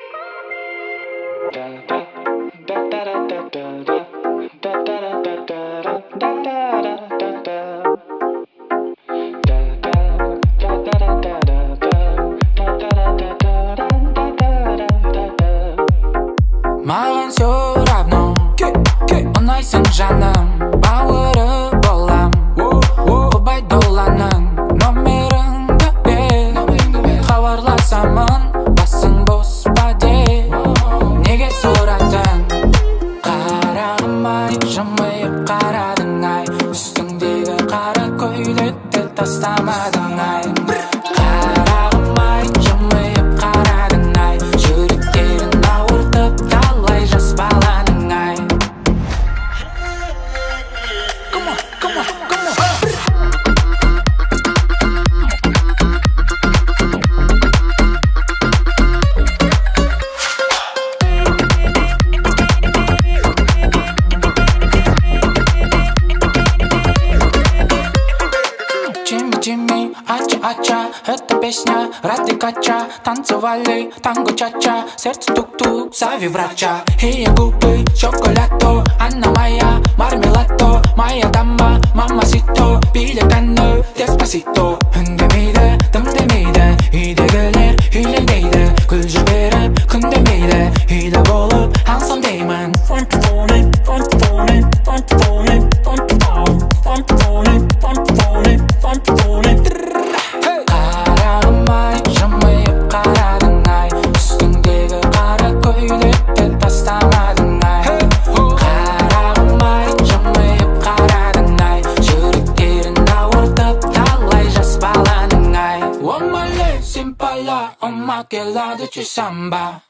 маған все равно ұнайсың жаным, бауыры болам. Құбай доланың номеріңді бер, хабарласамын, басың бос па де. Неге сұрадың? Қарағым-ай, жымиып қарадың-ай, үстіңдегі қара көйлекті тастамадың ай. Қарағым-ай, жымиып қарадың-ай, жүректерін ауыртып талай жас баланың ай. Come on, come on, come on. Джимми, ача-ача, это песня ради кача. Танцевали танго ча-ча, сердце тук-тук, зови врача. Ее губы шоколадо, она моя мармеладо. Моя дама, мамасито, билеганы деспасито. 흔들미대, 뜸들미대, 이대글을 힐링데이드. 글 주베를 흔들미대, 이대 болып 항상 деймін. Фонтоны, фонтоны, фонтоны, фонтоны, фонтоны, фонтоны, фонтоны. қарағым-ай, жымиып қарадың-ай, үстіңдегі қара көйлекті тастамадың-ай. Қарағым-ай, жымиып қарадың-ай, жүректерін ауыртып талай жас баланың-ай. Omale, sin pala, oma que la de Chisamba.